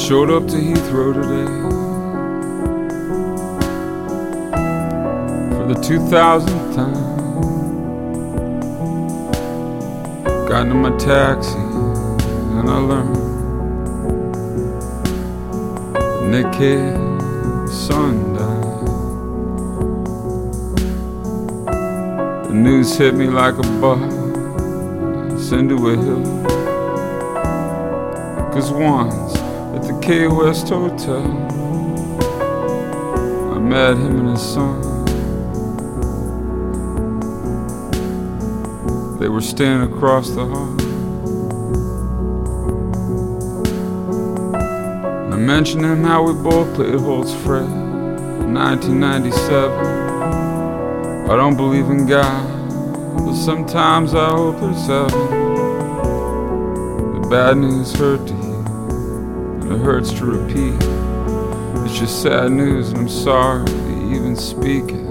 Showed up to Heathrow today for the 2000th time. Got into my taxi and I learned that Nick Cave's son died. The news hit me like a bus into a hill. 'Cause once at the Key West Hotel I met him and his son. They were standing across the hall, and I mentioned him how we both played Holt's Fred in 1997. I don't believe in God, but sometimes I hope there's heaven. The bad news hurt to hear, and it hurts to repeat. It's just sad news, and I'm sorry to even speak it.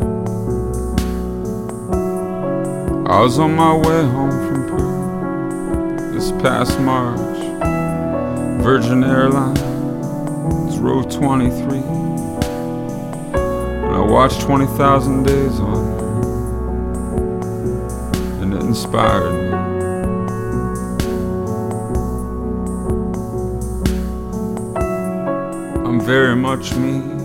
I was on my way home from Pearl this past March. Virgin Airlines, row 23, and I watched 20,000 Days on there, and it inspired me. I'm very much me.